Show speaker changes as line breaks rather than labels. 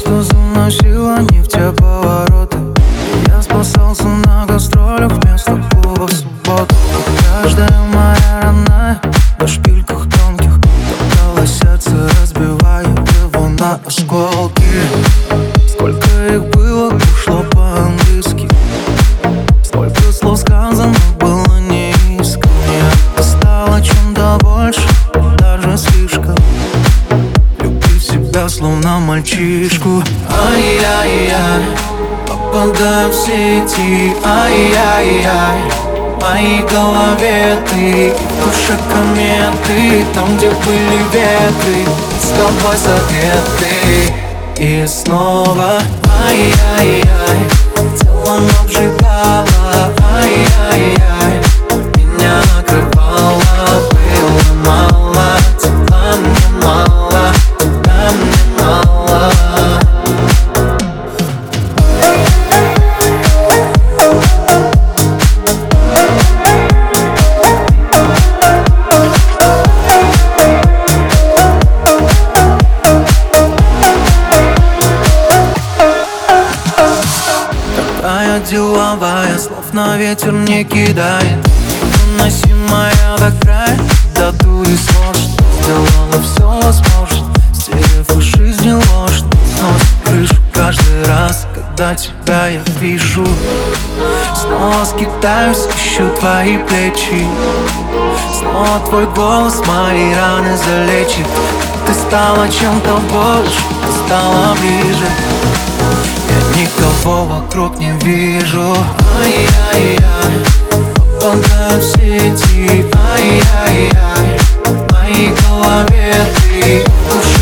Что заносило не в те повороты. Я спасался на гастролях вместо клуба в субботу. Каждая моя родная на шпильках тонких топталось сердце, разбивая его на осколки. Сколько их было, ушло по-английски. Сколько слов сказано было неискренне. Ты стала чем-то больше, даже слишком. Люблю себя словно мальчишку. Ай-яй-яй, попадаю в сети. Ай-яй-яй, в моей голове ты, в душе кометы. Там, где были ветры, с тобой согреты. И снова ай-яй-яй, телом обжигала. Ай-яй-яй, меня накрывало. Было мало, тепла мне мало, тебя мне мало. Такая деловая, слов на ветер не кидает. Выносимая до края, до дури сможет. Сделала все возможно, стерев из жизни ложь. Сносит крышу каждый раз, когда тебя я вижу. Снова скитаюсь, ищу твои плечи. Снова твой голос мои раны залечит. Ты стала чем-то больше, ты стала ближе. Я никого вокруг не вижу. Ай-яй-яй, попадаю в сети. Ай-яй-яй, в моей голове ты, в душе